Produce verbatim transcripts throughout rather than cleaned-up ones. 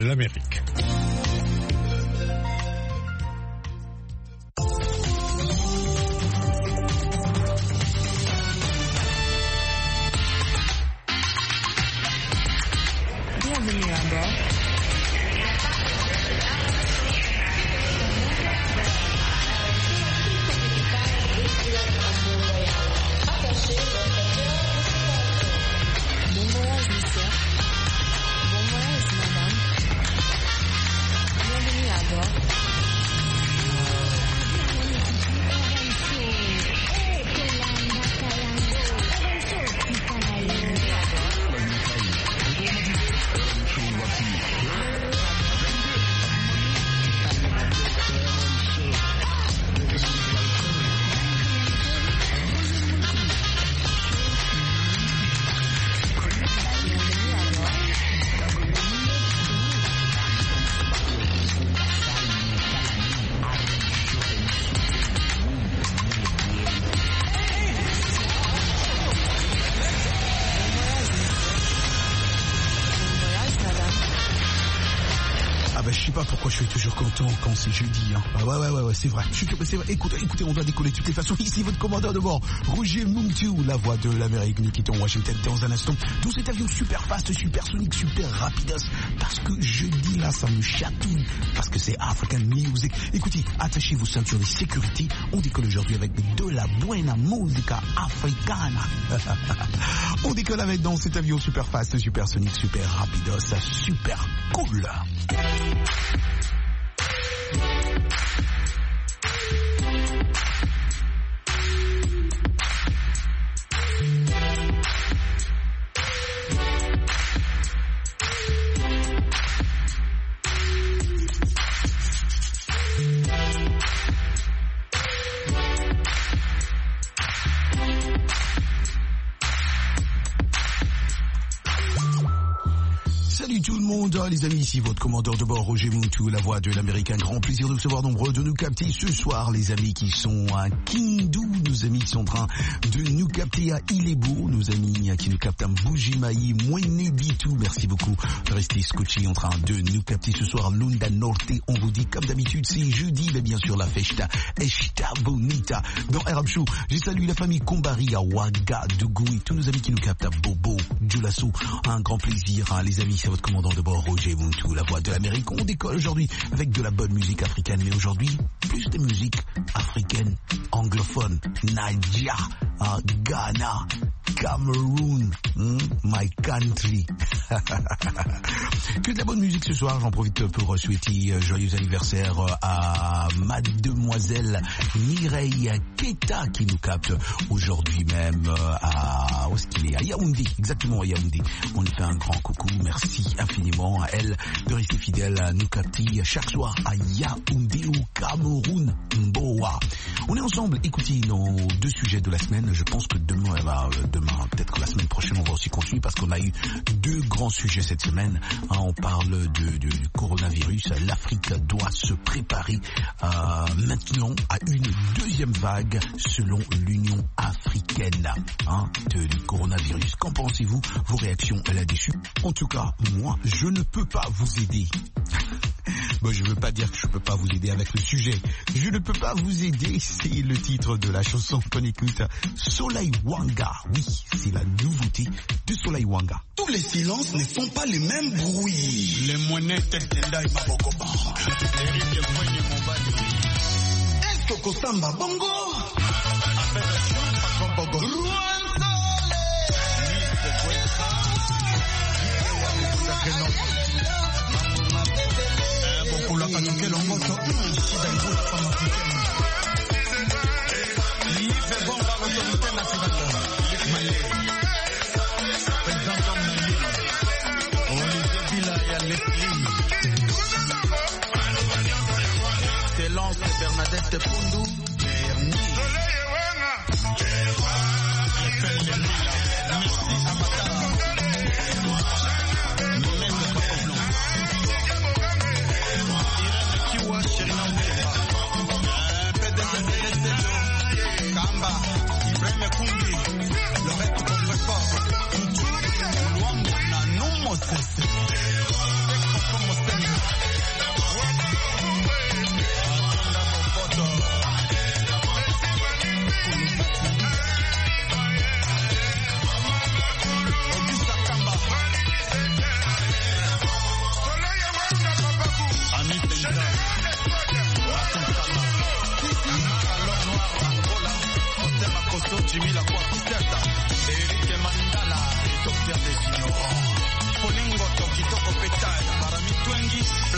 l'Amérique. Bienvenue à bord. Bon voyage, monsieur. Bon voyage, madame. Bienvenue à bord. Je sais pas pourquoi je suis toujours content quand c'est jeudi. Hein. Ah ouais, ouais, ouais, ouais, c'est vrai. Je suis, c'est vrai. Écoutez, écoutez, on doit décoller de toutes les façons. Ici, votre commandeur de bord, Roger Muntu, la voix de l'Amérique. Nous quittons Washington dans un instant. Tout cet avion super fast, super sonique, super rapidos. Parce que jeudi, là, ça me chatouille. Parce que c'est African Music. Écoutez, attachez vos ceintures de sécurité. On décolle aujourd'hui avec de la buena musica africana. On décolle avec dans cet avion super fast, super sonique, super rapidos, super cool. Salut tout le monde, les amis, ici votre commandeur de bord Roger Muntu, la voix de l'Amérique. Un grand plaisir de recevoir nombreux de nous capter ce soir, les amis qui sont à Kindu, nos amis qui sont en train de nous capter à Ilebo, nos amis qui nous captent à Bujimaï, Mwenebitu, merci beaucoup de rester scotché en train de nous capter ce soir, Lunda Norte. On vous dit comme d'habitude, c'est jeudi, mais bien sûr la festa Esta Bonita. Dans Arab Show, j'ai salué la famille Kombari à Ouagadougou et tous nos amis qui nous captent à Bobo, Djoulasso. Un grand plaisir, hein, les amis, c'est votre commandant de bord Roger Muntu, la voix de l'Amérique. On décolle aujourd'hui avec de la bonne musique africaine, mais aujourd'hui plus de musique africaine anglophone, Nigeria, hein, Ghana, Cameroun, hmm, my country. Que de la bonne musique ce soir. J'en profite pour souhaiter joyeux anniversaire à mademoiselle Mireille Keta qui nous capte aujourd'hui même à, où est-ce qu'il est? À Yaoundé, exactement à Yaoundé. On lui fait un grand coucou, merci infiniment à elle de rester fidèle à nous capter chaque soir à Yaoundé au Cameroun, Mboa. On est ensemble, écoutez nos deux sujets de la semaine. Je pense que demain, eh ben, demain, peut-être que la semaine prochaine on va aussi continuer parce qu'on a eu deux grands sujets cette semaine. Hein, on parle de, de, du coronavirus. L'Afrique doit se préparer euh, maintenant à une deuxième vague selon l'Union africaine, hein, de, du coronavirus. Qu'en pensez-vous? Vos réactions là-dessus? En tout cas, moi, je ne peux pas vous aider. Bon, je veux pas dire que je peux pas vous aider avec le sujet. Je ne peux pas vous aider, c'est le titre de la chanson qu'on écoute. Soleil Wanga, oui, c'est la nouveauté de Soleil Wanga. Tous les silences ne font pas les mêmes bruits. Les monnaies Tendai Mabokoba. Est-ce que Samba Bongo? Excellence Bernadette Pundu. Como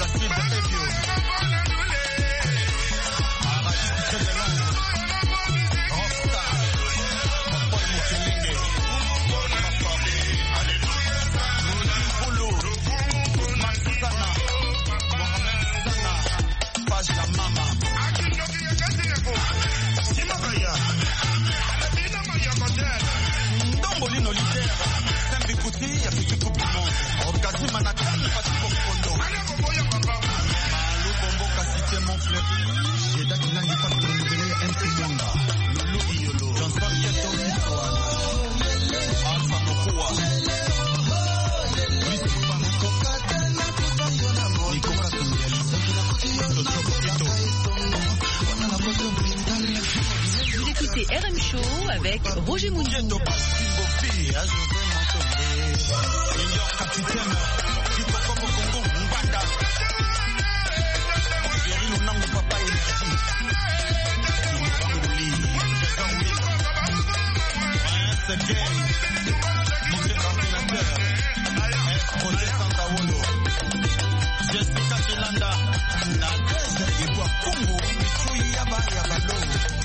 Vous écoutez R M Show avec Roger Moundiou. Jessica Kilanda, Nadeza Yebwa Kungu, Chui Yaba Yabalo.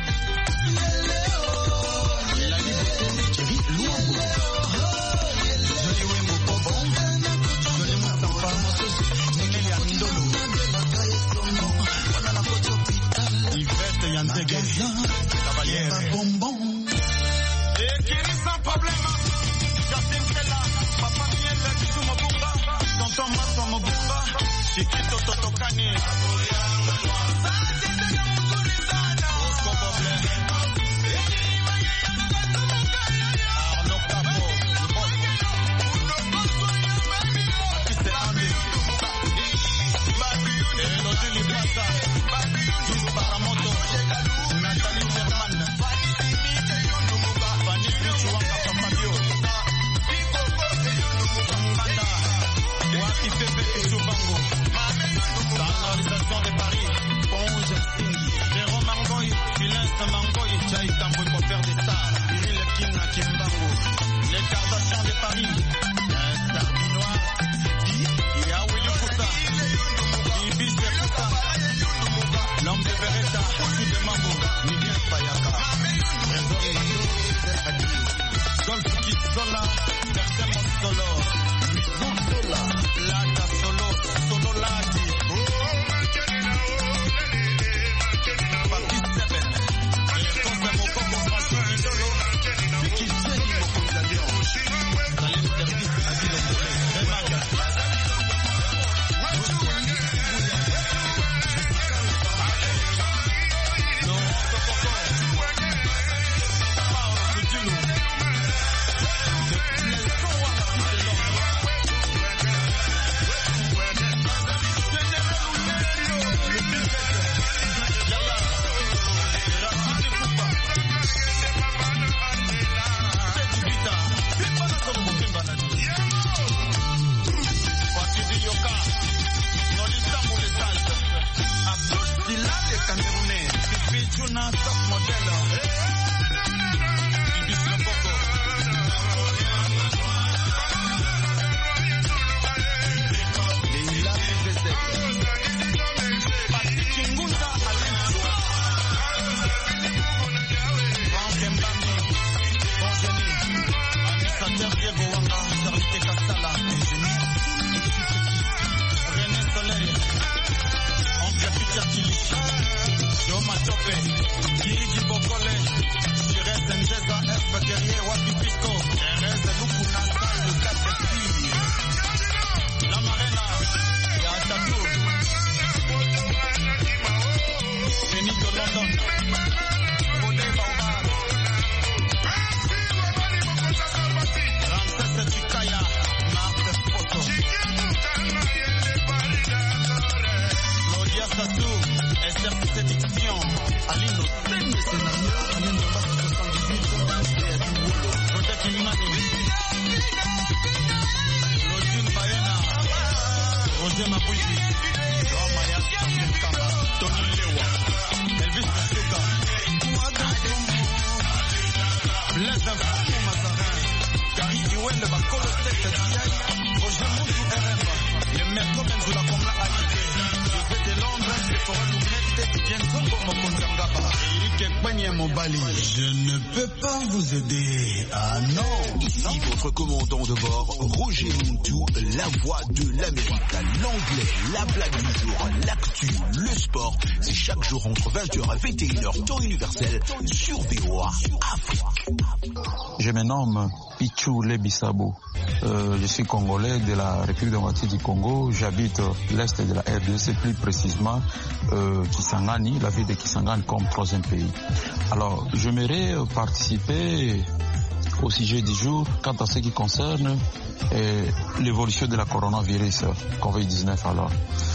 La liberté, Thierry Louango. Joli Wembo Bobo, Joli Moussafa, Nemeli Amindolo. Yvette Yantege, Cavaliere. Bonbon. Et Kiri sans problème. Jacinthe Kella, Papa Miel, Kisumo Bunga, Tonton Masomo Bunga, Chiquito Totokani. Arnaud Capo, Artiste Andy, Elodie Lipasa, Gis Baramoto, Nathalie Sherman, Fanny Pichuanga Papabio, Waki Pepe Pichubango, Standardisation de Paris, Ponge Singh, Jérôme Mangoy, Philins Mangoy, Chai Tamboy pour faire des stars, Cyril King à Kimbango, les Kardashians de Paris, un Sardinois, Di, Yawili Kouta, Di Biche Kouta, l'homme de Beretta, Kou de Mambo, Miguel Payaka, Trésor Adio, Golf Kid Sola, Bertemo Solo, Luison Sola, Lata Solo, Solo Lati, Papi Seven, Cosa Mokoko Franco Idolo, Vicky Jenny Mokonzalion, Salim Service Adilo Mole, Remaga, Non Sokoko, Paolo Kutulu, de Nelson Waka Kitelon. Le maître même de la Comla A I P. Je ne peux pas vous aider. Ah non. Ici votre commandant de bord, Roger Montou, la voix de l'Amérique. L'anglais, la blague du jour, l'actu, le sport. C'est chaque jour entre vingt heures et vingt et une heures, temps universel, sur V O A Afrique. Je me nomme Pichou Lebisabo. Euh, je suis congolais de la République démocratique du Congo. J'habite l'est de la R D C, plus précisément euh, Kisangani, la ville de Kisangani comme troisième pays. Alors, j'aimerais participer au sujet du jour quant à ce qui concerne euh, l'évolution de la coronavirus, covid dix-neuf. Alors,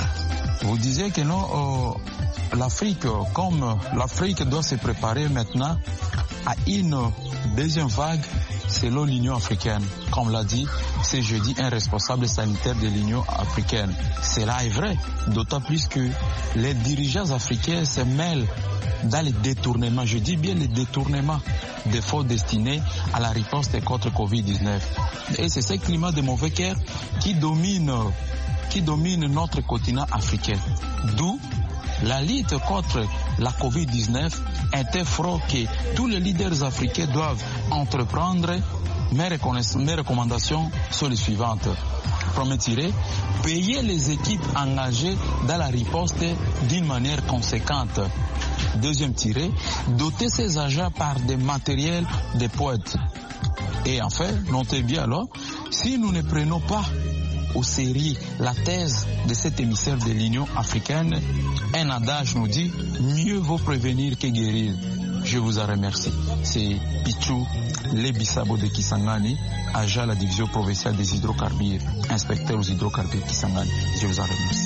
vous disiez que non, euh, l'Afrique, comme l'Afrique doit se préparer maintenant à une deuxième vague selon l'Union africaine. Comme l'a dit ce jeudi un responsable sanitaire de l'Union africaine. Cela est vrai, d'autant plus que les dirigeants africains se mêlent dans les détournements, je dis bien les détournements des fonds destinés à la riposte contre covid dix-neuf. Et c'est ce climat de mauvais cœur qui domine, qui domine notre continent africain. D'où la lutte contre la covid dix-neuf est un front que tous les leaders africains doivent entreprendre. Mes, mes recommandations sont les suivantes. Premier tiré, payer les équipes engagées dans la riposte d'une manière conséquente. Deuxième tiré, doter ces agents par des matériels de pointe. Et enfin, notez bien alors, si nous ne prenons pas au sérieux la thèse de cet émissaire de l'Union africaine, un adage nous dit mieux vaut prévenir que guérir. Je vous en remercie. C'est Pichou Lebisabo de Kisangani, agent à la division provinciale des hydrocarbures, inspecteur aux hydrocarbures Kisangani. Je vous en remercie.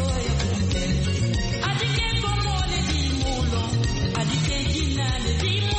Adike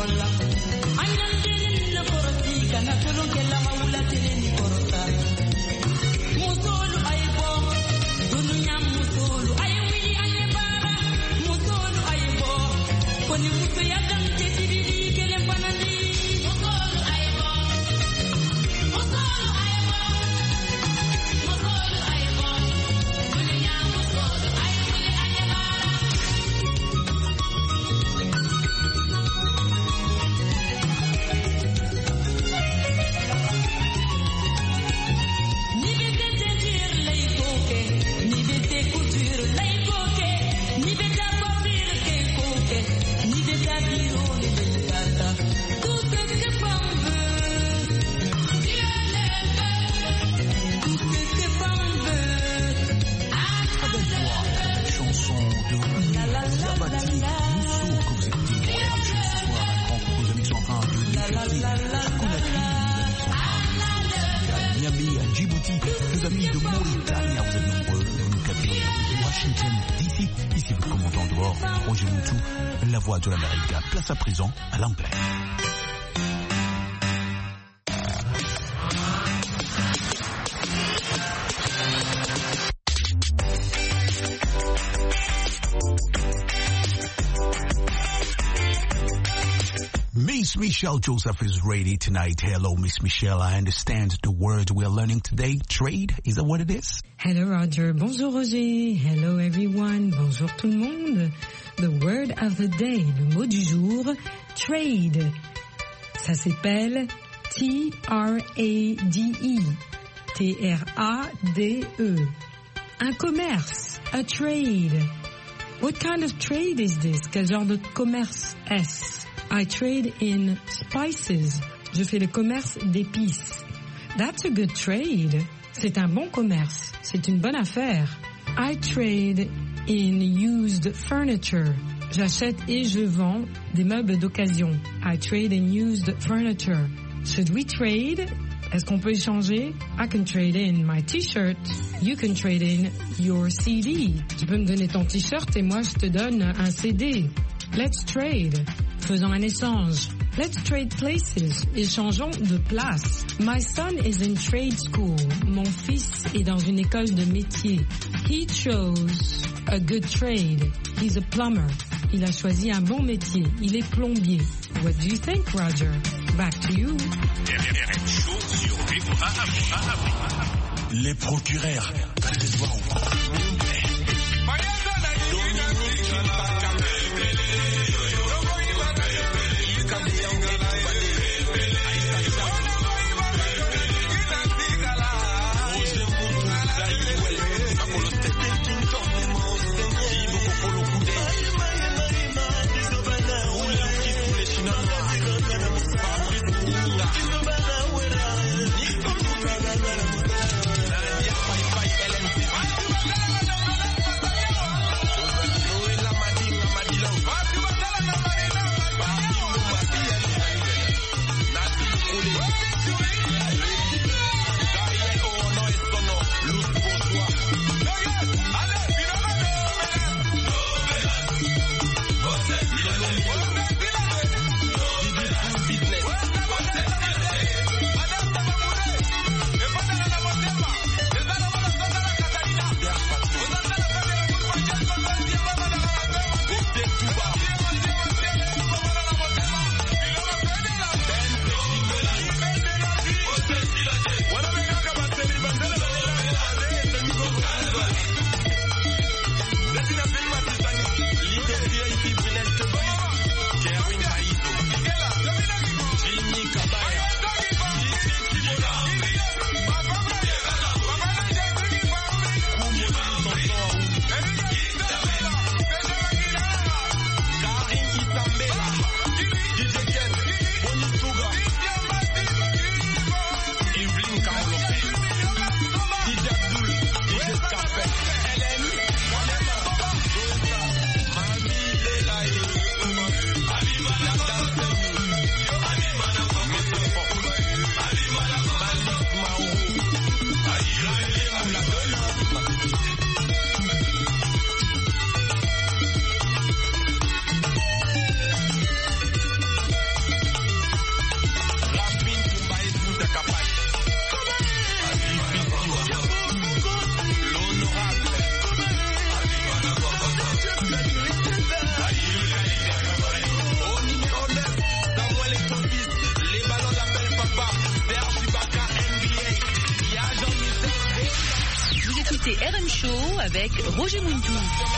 De l'Amérique, place à présent à l'anglais. Miss Michelle Joseph is ready tonight. Hello, Miss Michelle. I understand the word we are learning today, trade. Is that what it is? Hello, Roger. Bonjour, Roger. Hello, everyone. Bonjour, tout le monde. The word of the day, le mot du jour, trade. Ça s'appelle T R A D E. T R A D E. Un commerce, a trade. What kind of trade is this? Quel genre de commerce est-ce? I trade in spices. Je fais le commerce d'épices. That's a good trade. C'est un bon commerce. C'est une bonne affaire. I trade in used furniture. J'achète et je vends des meubles d'occasion. I trade in used furniture. Should we trade? Est-ce qu'on peut échanger? I can trade in my t-shirt. You can trade in your C D. Tu peux me donner ton t-shirt et moi je te donne un C D. Let's trade. Faisons un échange. Let's trade places. Échangeons de place. My son is in trade school. Mon fils est dans une école de métier. He chose a good trade. He's a plumber. Il a choisi un bon métier. Il est plombier. What do you think, Roger? Back to you. Les procureurs. écoutez R M Show avec Roger Muntou.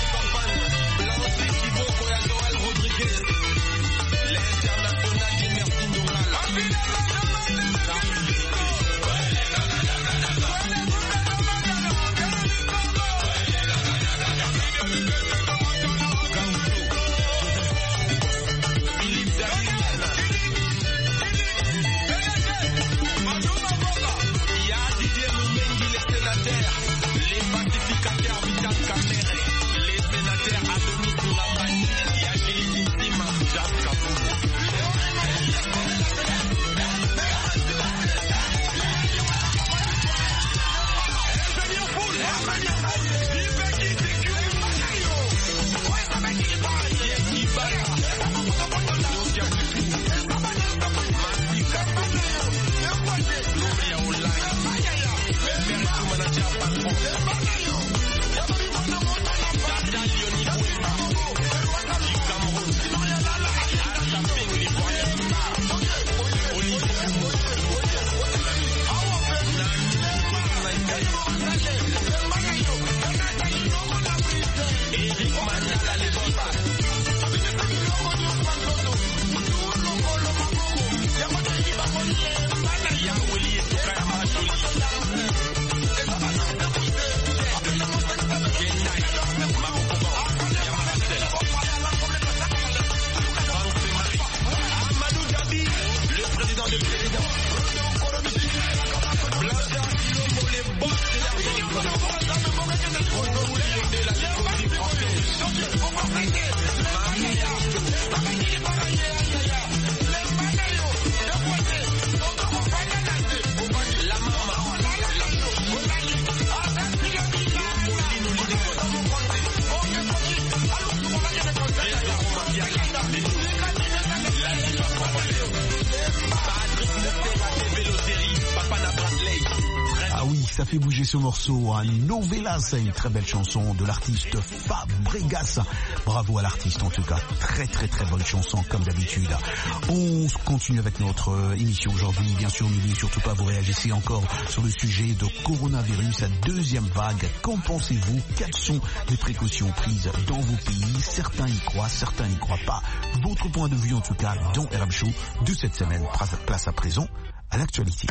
Ça fait bouger ce morceau, un Novela, c'est une très belle chanson de l'artiste Fabregas. Bravo à l'artiste en tout cas, très très très bonne chanson comme d'habitude. On continue avec notre émission aujourd'hui, bien sûr n'oubliez surtout pas, vous réagissez encore sur le sujet de coronavirus, la deuxième vague. Qu'en pensez-vous? Quelles sont les précautions prises dans vos pays? Certains y croient, certains n'y croient pas. Votre point de vue en tout cas dans R M Show de cette semaine, place à présent à l'actualité.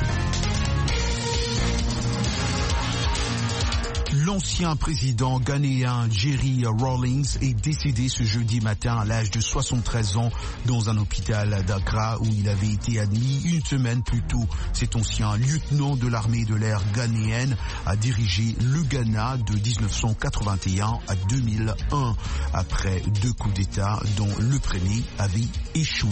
L'ancien président ghanéen Jerry Rawlings est décédé ce jeudi matin à l'âge de soixante-treize ans dans un hôpital d'Accra où il avait été admis une semaine plus tôt. Cet ancien lieutenant de l'armée de l'air ghanéenne a dirigé le Ghana de dix-neuf cent quatre-vingt-un à deux mille un après deux coups d'État dont le premier avait échoué.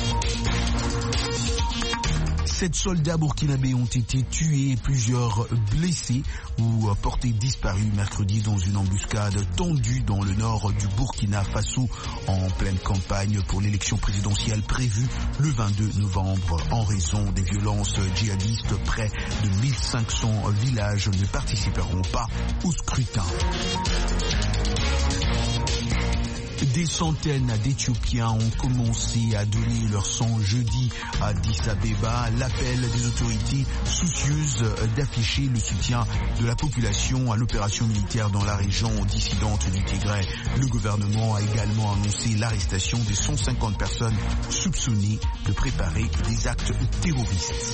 Sept soldats burkinabés ont été tués et plusieurs blessés ou portés disparus mercredi dans une embuscade tendue dans le nord du Burkina Faso en pleine campagne pour l'élection présidentielle prévue le vingt-deux novembre. En raison des violences djihadistes, près de mille cinq cents villages ne participeront pas au scrutin. Des centaines d'Éthiopiens ont commencé à donner leur sang jeudi à Addis Abeba, l'appel des autorités soucieuses d'afficher le soutien de la population à l'opération militaire dans la région dissidente du Tigray. Le gouvernement a également annoncé l'arrestation des cent cinquante personnes soupçonnées de préparer des actes terroristes.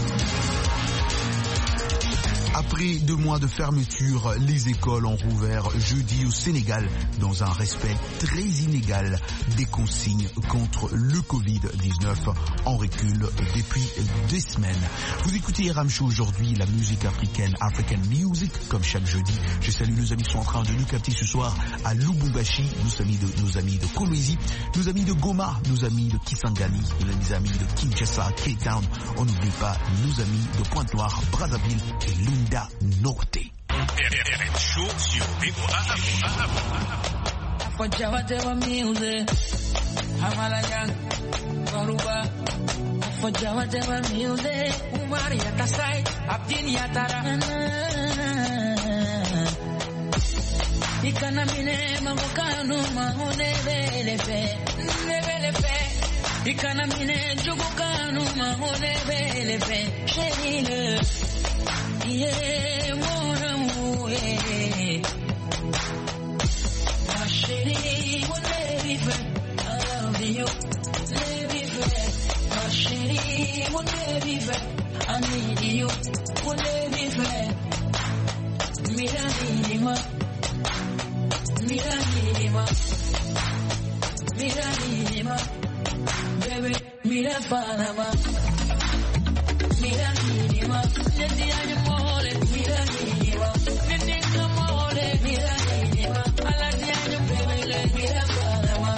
Après deux mois de fermeture, les écoles ont rouvert jeudi au Sénégal dans un respect très inégal des consignes contre le covid dix-neuf en recul depuis des semaines. Vous écoutez R M Show aujourd'hui, la musique africaine, African Music, comme chaque jeudi. Je salue nos amis qui sont en train de nous capter ce soir à Lubumbashi, nos amis de, nos amis de Kolwezi, nos amis de Goma, nos amis de Kisangani, nos amis de Kinshasa, Cape Town. On n'oublie pas nos amis de Pointe-Noire, Brazzaville et Lunda Norte. R M Show sur V O A. Fojawate wa music, Hamalayan, Baruba. Fojawate wa music, Umar Yatasai, Abdin Yatara. Ikana mine magukanu mahune belefe, nebelefe. Ikana mine jugukanu mahune belefe, shenile. Yeah, more yeah. Ma chérie, on est vivant. I love you, on est vivant. Ma chérie, on est vivant. I need you, on est vivant. Mira, mira, mira, mira, mira, mira, baby, mira, Panama. Mira, mira, le diario mole, mira, mira, le diario mole, mira, mira, a la diario baby, le mira, Panama.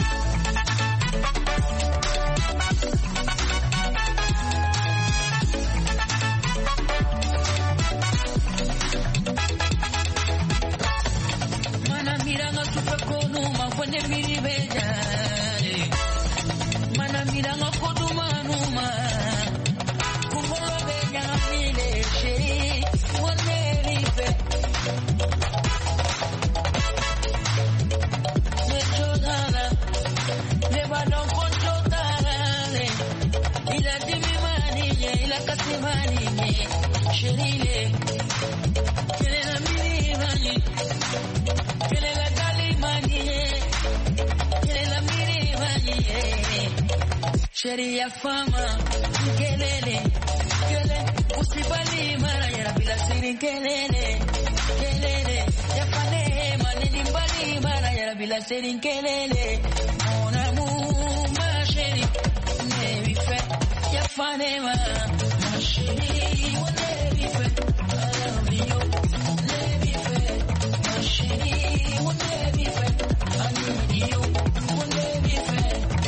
Mana mira no supe con uma, pone mi bella. Mana mira no con uma, numa. Sheria fama, kelele, kelele, usibali mara ya bila siri kelele, kelele, ya fane manini bali mara ya bila siri kelele, mon amour, ma chérie, ne lui fait, ya fane ma, ma chérie, ne lui fait, I love you, ne lui fait, ma chérie, ne lui fait, I need you, ne lui fait.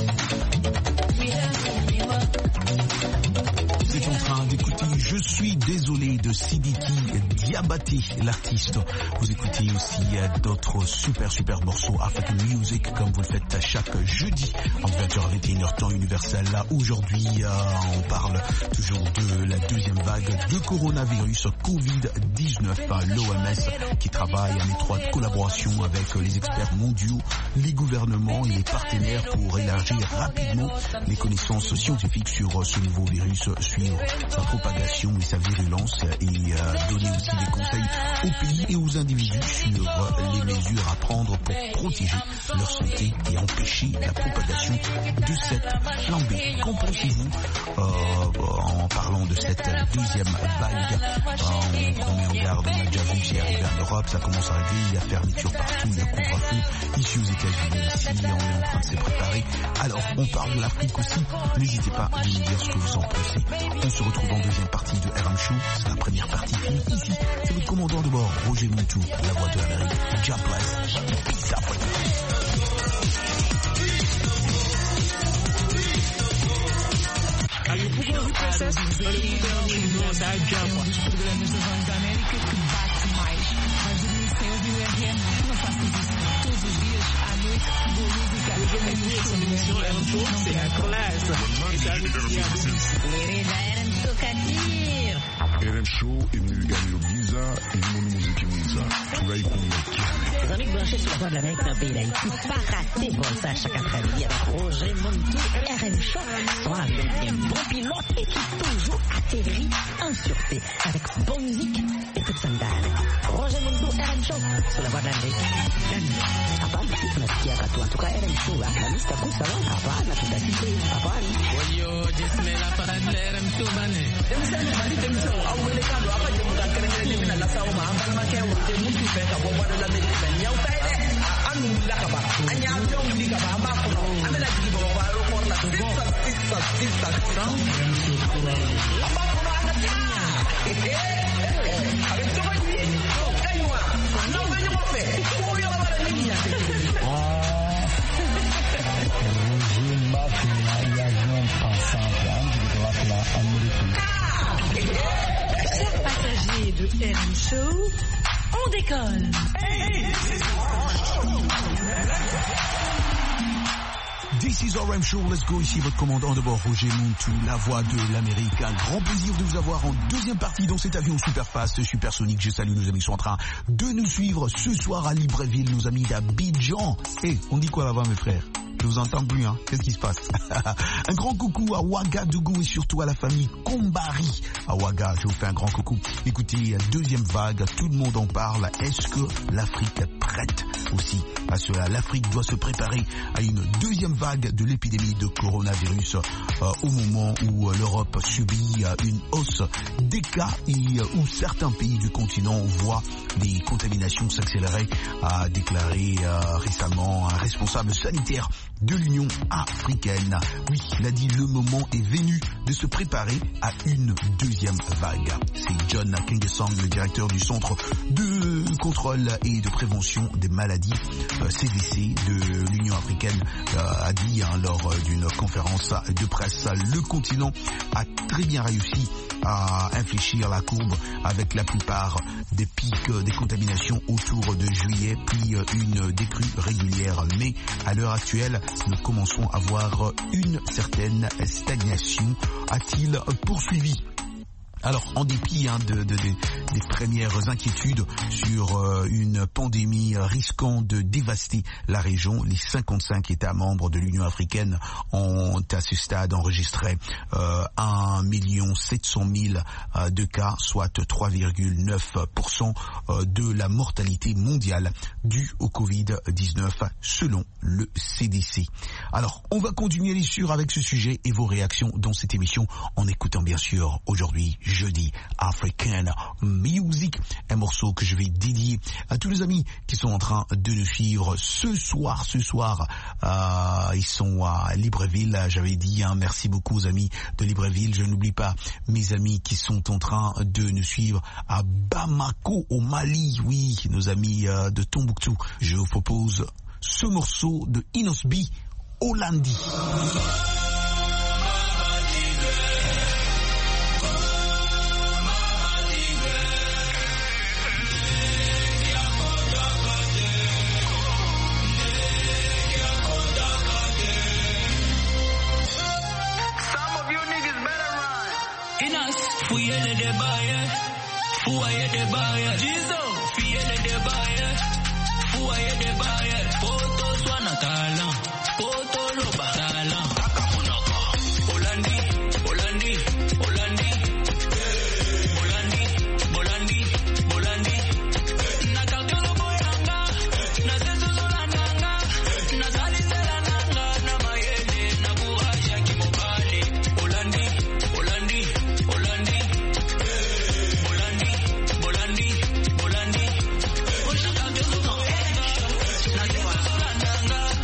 Vous êtes en train d'écouter Je suis désolé de Sidiki Diabaté, l'artiste. Vous écoutez aussi d'autres super super morceaux African Music comme vous le faites chaque jeudi en vingt heures vingt et une heures temps universel. Là aujourd'hui euh, on parle toujours de la deuxième vague de coronavirus covid dix-neuf. L'O M S qui travaille en étroite collaboration avec les experts mondiaux, les gouvernements et les partenaires pour élargir rapidement les connaissances scientifiques sur ce nouveau virus, suivre sa propagation et sa virulence et euh, donner aussi des conseils aux pays et aux individus sur euh, les mesures à prendre pour protéger leur santé et empêcher la propagation de cette flambée. Qu'en pensez-vous euh, en parlant de cette deuxième vague? euh, On met en garde, on a déjà vu, c'est arrivé en Europe, ça commence à arriver, il y a fermeture partout, il y a couvre-feu ici aux États-Unis, ici on est en train de se préparer. Alors on parle de l'Afrique aussi, n'hésitez pas à nous dire ce que vous en pensez. On se retrouve en deuxième partie de R M Show, c'est la première partie finie ici. C'est votre commandant de bord, Roger Montou, la voix de l'Amérique. God bless. Peace out. R M Show imegani Giza imoni muziki mwiza furahi kumlekia. Les amis branchés sur la voix de l'Amérique d'un pays d'Haïti, pas raté bon ça chaque après-midi avec Roger Montou et R M Show sont avec un bon pilote et qui toujours atterrit en sûreté avec bonne musique et toute sandale. Roger Montou, R M Show sur la voix de l'Amérique. Hapana sisi tunasikia katu en tout cas R M Show la lista kusa wa hapana tutakite hapana. Oyo jismela para R M Show bane. Demsana bali demso awelekano apa jemuka kerengere mina la sawa ambal makewa te mutu feka bo wala la medika nyau taide anu la kaba anya jong di kaba ma ko amela di bo wa ro ko la sisa sisa sisa apa ko ana tia eh ale to ba ni kaiwa no ba ni mo fe ko yo la ba ni ya Chers passagers de R M Show, on décolle. This is R M Show, let's go, ici votre commandant de bord Roger Montou, la voix de l'Amérique. Un grand plaisir de vous avoir en deuxième partie dans cet avion super fast, supersonique. Je salue nos amis qui sont en train de nous suivre ce soir à Libreville, nos amis d'Abidjan. Et on dit quoi là-bas mes frères? Je vous entends plus, hein. Qu'est-ce qui se passe? Un grand coucou à Ouagadougou et surtout à la famille Kombari. À Ouaga, je vous fais un grand coucou. Écoutez, deuxième vague, tout le monde en parle. Est-ce que l'Afrique est prête aussi à cela? L'Afrique doit se préparer à une deuxième vague de l'épidémie de coronavirus euh, au moment où euh, l'Europe subit euh, une hausse des cas et euh, où certains pays du continent voient les contaminations s'accélérer, a déclaré euh, récemment un responsable sanitaire de l'Union africaine. Oui, il a dit le moment est venu de se préparer à une deuxième vague. C'est John Kingesang, le directeur du Centre de contrôle et de prévention des maladies euh, C D C de l'Union africaine, euh, a dit hein, lors d'une conférence de presse. Le continent a très bien réussi à infléchir la courbe avec la plupart des pics des contaminations autour de juillet, puis une décrue régulière. Mais à l'heure actuelle, nous commençons à voir une certaine stagnation, a-t-il poursuivi. Alors, en dépit hein, de, de, de, des premières inquiétudes sur euh, une pandémie risquant de dévaster la région, les cinquante-cinq États membres de l'Union africaine ont à ce stade enregistré euh, un million sept cent mille euh, de cas, soit trois virgule neuf pour cent euh, de la mortalité mondiale due au covid dix-neuf selon le C D C. Alors, on va continuer les sûrs avec ce sujet et vos réactions dans cette émission en écoutant bien sûr aujourd'hui jeudi African Music, un morceau que je vais dédier à tous les amis qui sont en train de nous suivre ce soir. Ce soir, euh, ils sont à Libreville. J'avais dit hein, merci beaucoup aux amis de Libreville. Je n'oublie pas mes amis qui sont en train de nous suivre à Bamako au Mali. Oui, nos amis euh, de Tombouctou. Je vous propose ce morceau de Inosbi, Hollandi. Fuyele de baye, fuaye de baye, Jizo, fuyele de baye, fuaye de baye, poto swana tala, poto lo batala, akamunoko, Hollandi, Hollandi, Hollandi, Hollandi, Hollandi, Hollandi, na kakelo boyanga, na zetu zolananga, na zalisela nanga, na mayele, na buhasha kimobali, Hollandi, Hollandi, Hollandi. Bolandi, Bolandi, Bolandi,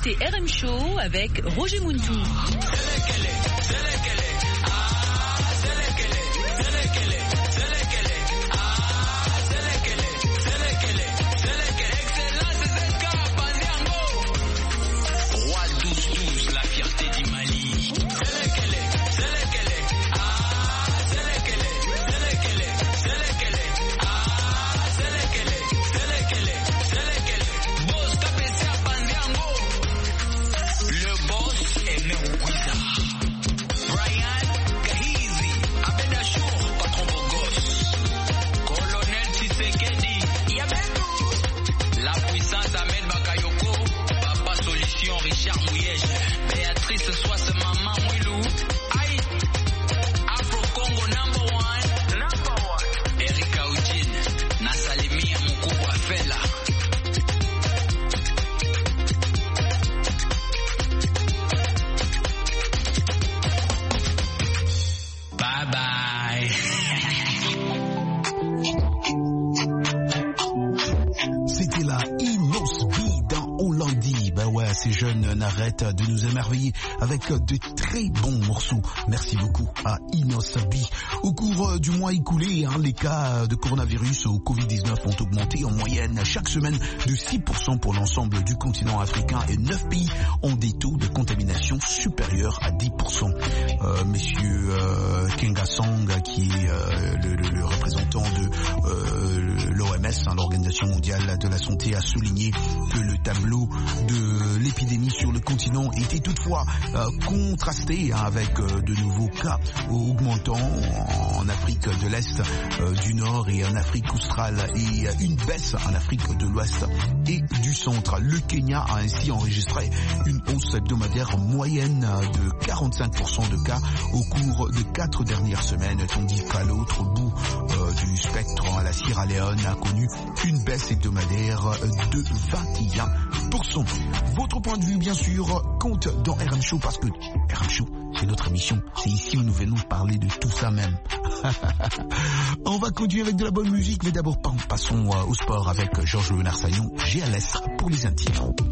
écoutez R M Show avec Roger Muntou. N'arrête de nous émerveiller avec de très bons morceaux. Merci beaucoup à Inos B. Au cours du mois écoulé, hein, les cas de coronavirus au covid dix-neuf ont augmenté en moyenne chaque semaine de six pour cent pour l'ensemble du continent africain et neuf pays ont des taux de contamination supérieurs à dix pour cent. Euh, Monsieur euh, Kengasong, qui est euh, le, le, le représentant de euh, l'O M S, hein, l'Organisation mondiale de la santé, a souligné que le tableau de l'épidémie sur le continent était toutefois euh, contrasté hein, avec euh, de nouveaux cas augmentants en Afrique de l'Est, euh, du Nord et en Afrique australe et une baisse en Afrique de l'Ouest et du Centre. Le Kenya a ainsi enregistré une hausse hebdomadaire moyenne de quarante-cinq pour cent de cas au cours de quatre dernières semaines, tandis qu'à l'autre bout euh, du spectre, la Sierra Leone a connu une baisse hebdomadaire de vingt et un pour cent. Votre point de vue, bien sûr, compte dans R M Show parce que R M Show, c'est notre émission. C'est ici où nous venons parler de tout ça même. On va continuer avec de la bonne musique, mais d'abord passons au sport avec Georges Léonard Saillon, G L S pour les intimes.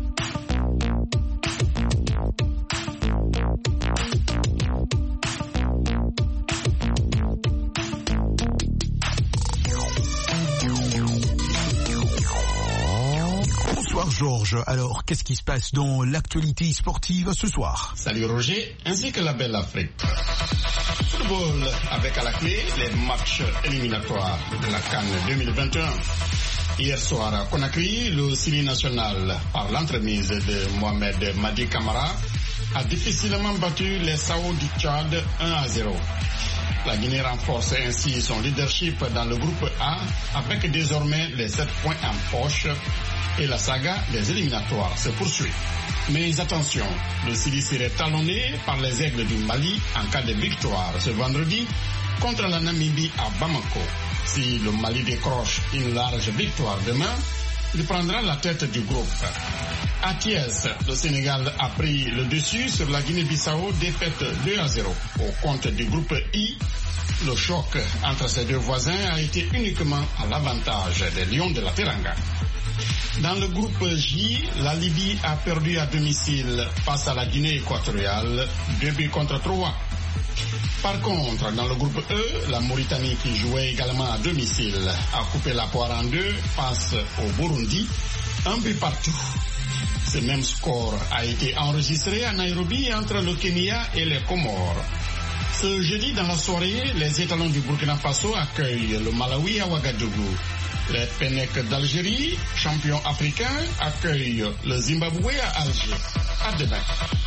Bonsoir Georges, alors qu'est-ce qui se passe dans l'actualité sportive ce soir? Salut Roger, ainsi que la belle Afrique. Football avec à la clé les matchs éliminatoires de la CAN deux mille vingt et un. Hier soir à Conakry, le Syrie national, par l'entremise de Mohamed Madi Camara, a difficilement battu les Sao du Tchad un à zéro. La Guinée renforce ainsi son leadership dans le groupe A avec désormais les sept points en poche et la saga des éliminatoires se poursuit. Mais attention, le Syrie serait talonné par les Aigles du Mali en cas de victoire ce vendredi contre la Namibie à Bamako. Si le Mali décroche une large victoire demain, il prendra la tête du groupe. À Thiès, le Sénégal a pris le dessus sur la Guinée-Bissau, défaite deux à zéro. Au compte du groupe I, le choc entre ces deux voisins a été uniquement à l'avantage des Lions de la Teranga. Dans le groupe J, la Libye a perdu à domicile face à la Guinée équatoriale, deux buts contre trois. Par contre, dans le groupe E, la Mauritanie qui jouait également à domicile a coupé la poire en deux face au Burundi, un but partout. Ce même score a été enregistré à Nairobi entre le Kenya et les Comores. Ce jeudi dans la soirée, les étalons du Burkina Faso accueillent le Malawi à Ouagadougou. Les Fennecs d'Algérie, champions africains, accueillent le Zimbabwe à Alger. À demain.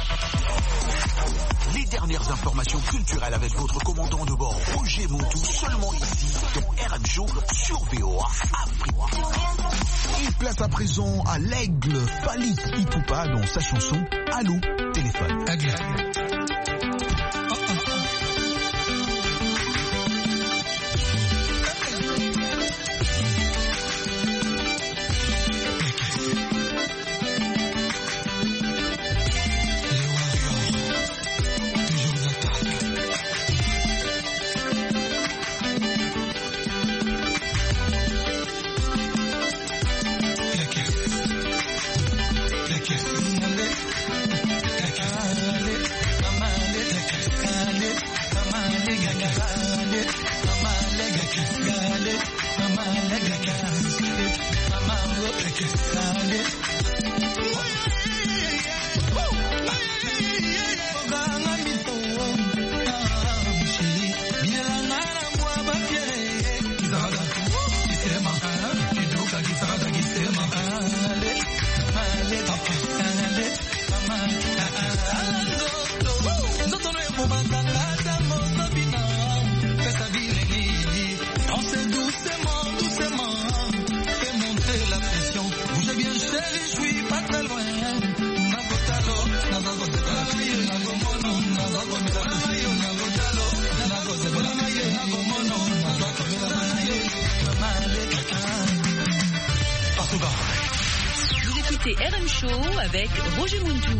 Les dernières informations culturelles avec votre commandant de bord Roger Montou, seulement ici dans R M Show sur V O A Afrique. Et place à présent à l'aigle Fally Ipupa dans sa chanson Allô téléphone. Aigle. Vous écoutez R M Show avec Roger Muntou.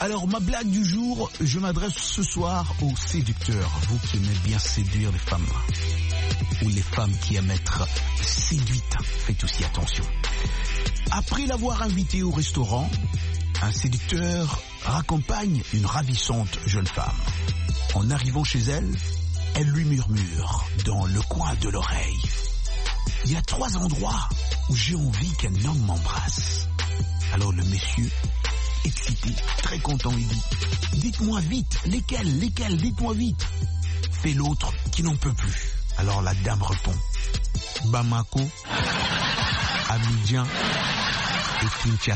Alors, ma blague du jour, je m'adresse ce soir aux séducteurs. Vous qui aimez bien séduire les femmes. Ou les femmes qui aiment être séduites. Faites aussi attention. Après l'avoir invitée au restaurant, un séducteur raccompagne une ravissante jeune femme. En arrivant chez elle, elle lui murmure dans le coin de l'oreille. Il y a trois endroits où j'ai envie qu'un homme m'embrasse. Alors le monsieur, excité, très content, il dit « Dites-moi vite, lesquels, lesquels, dites-moi vite !» Fait l'autre qui n'en peut plus. Alors la dame répond « Bamako, Abidjan et Kinshasa. »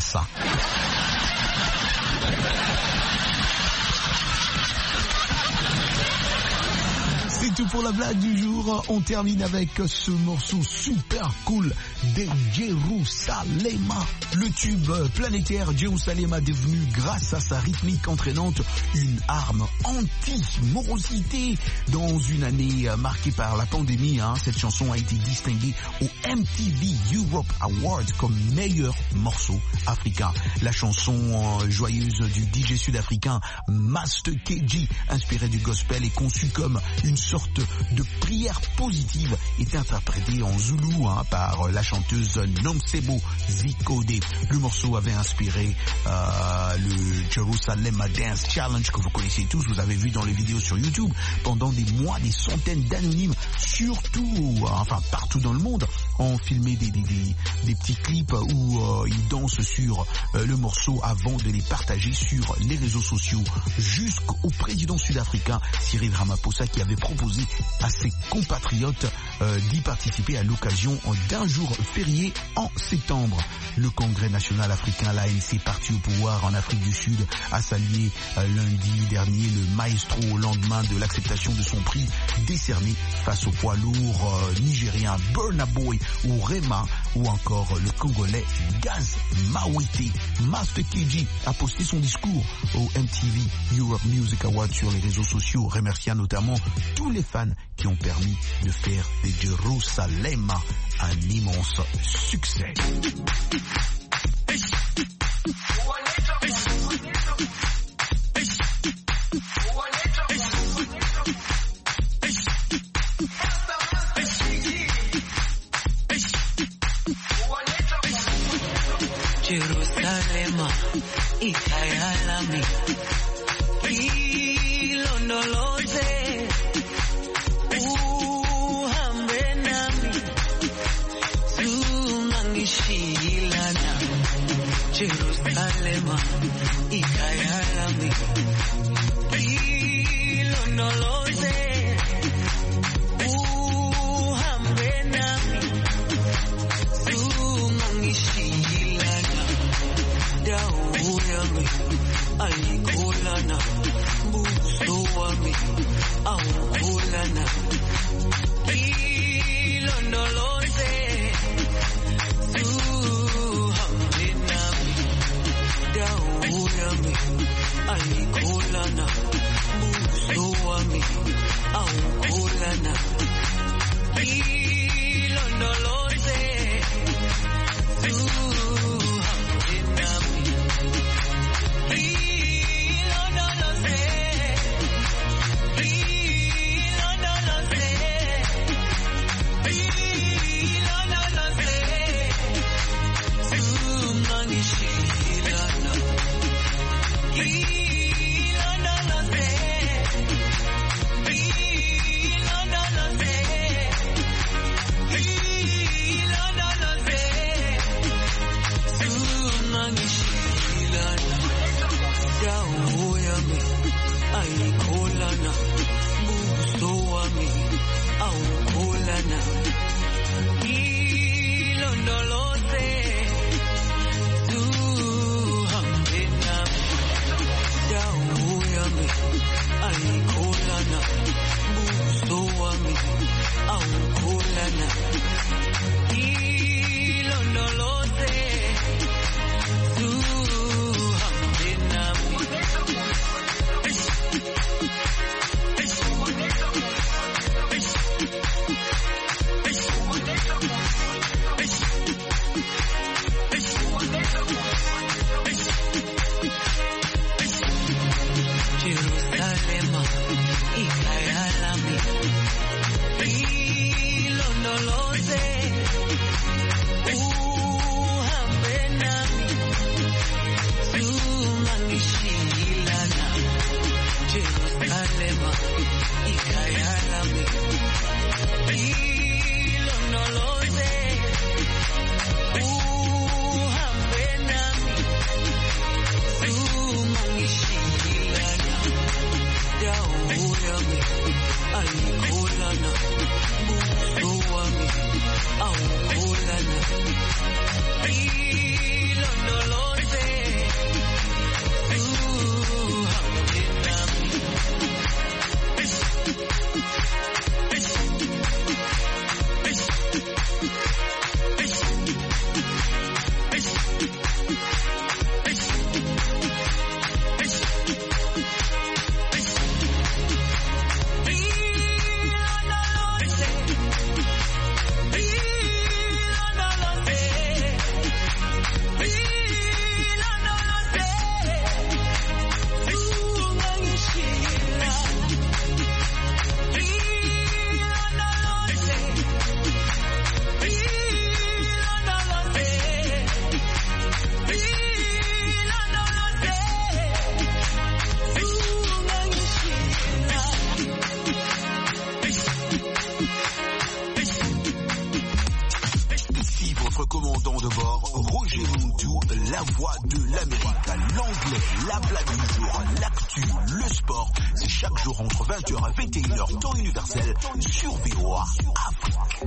C'est tout pour la blague du jour. On termine avec ce morceau super cool de Jérusalem. Le tube planétaire Jérusalem a devenu, grâce à sa rythmique entraînante, une arme anti-morosité. Dans une année marquée par la pandémie, hein, cette chanson a été distinguée au M T V Europe Award comme meilleur morceau africain. La chanson euh, joyeuse du D J sud-africain Master K G, inspirée du gospel et conçue comme une sorte de prière positive, est interprétée en zoulou hein, par la chanteuse Nomsebo Zikode. Le morceau avait inspiré euh, le Jerusalem Dance Challenge que vous connaissez tous, vous avez vu dans les vidéos sur YouTube. Pendant des mois, des centaines d'anonymes, surtout, euh, enfin partout dans le monde, ont filmé des, des, des, des petits clips où euh, ils dansent sur euh, le morceau avant de les partager sur les réseaux sociaux, jusqu'au président sud-africain Cyril Ramaphosa qui avait proposé à ses compatriotes euh, d'y participer à l'occasion d'un jour férié en septembre. Le Congrès national africain, l'A N C, parti au pouvoir en Afrique du Sud, a salué euh, lundi dernier le maestro au lendemain de l'acceptation de son prix décerné face au poids lourd euh, nigérien Burna Boy ou Rema, ou encore le Congolais Gaz Mawete. Master K G a posté son discours au M T V Europe Music Award sur les réseaux sociaux, remerciant notamment tous les fans qui ont permis de faire de Jérusalem un immense succès. Jerusalem, ikayalami, ilondoloze, uhambe nami, zungangishilana. Jerusalem, ikayalami, ilondoloze, uhambe nami, zungangishilana. Dawo yami ayikholana, buso wami awukholana, ilondoloze, uhambe nami. Dawo yami ayikholana. ilondoloze uhambe nami zungangishilana Jerusalema ikhaya lami ilondoloze uhambe nami zungangishilana dawo yami ayikholana buso wami awukholana ilondoloze uhambe nami sur V O A Afrique.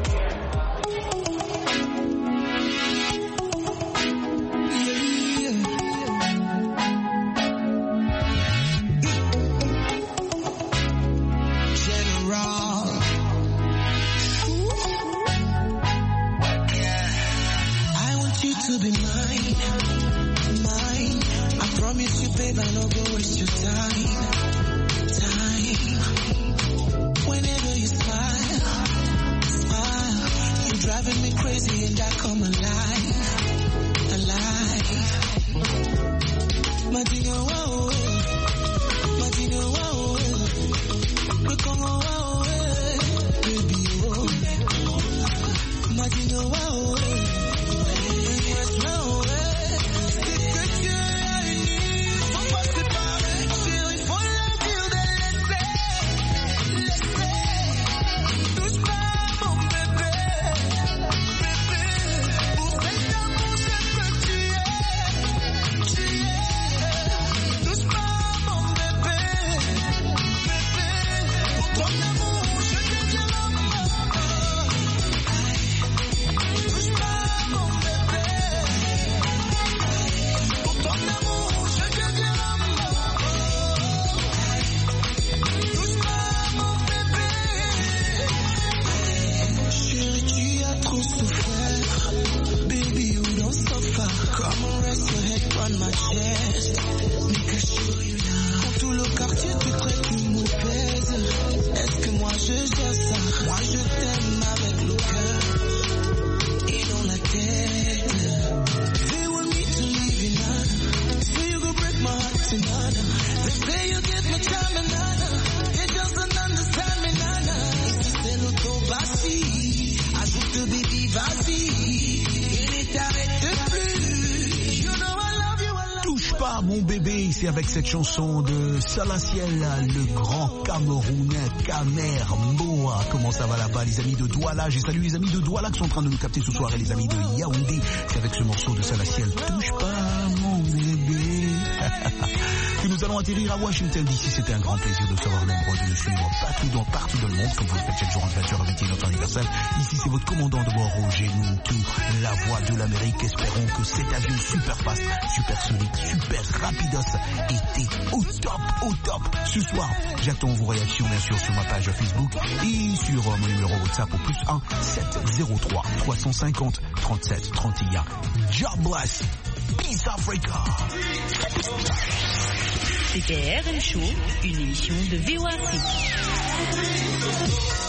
C'est avec cette chanson de Salaciel, le grand Camerounais, Kamer Mboa. Comment ça va là-bas, les amis de Douala? J'ai salué les amis de Douala qui sont en train de nous capter ce soir et les amis de Yaoundé. C'est avec ce morceau de Salaciel, touche pas mon bébé, que nous allons atterrir à Washington D C. C'était un grand plaisir de savoir nombreux de nous suivre partout dans, partout dans le monde, comme vous le faites chaque jour en vingt heures avec notre anniversaire. Ici, c'est votre commandant de bord, Roger Muntu, la voix de l'Amérique. Espérons que cet avion super fast, super sonique, super rapidos était au top, au top. Ce soir, j'attends vos réactions, bien sûr, sur ma page Facebook et sur mon numéro WhatsApp au plus un sept zéro trois trois cent cinquante trente-sept trente et un. God bless. Peace Africa. C'était R M Show, une émission de V O A Afrique.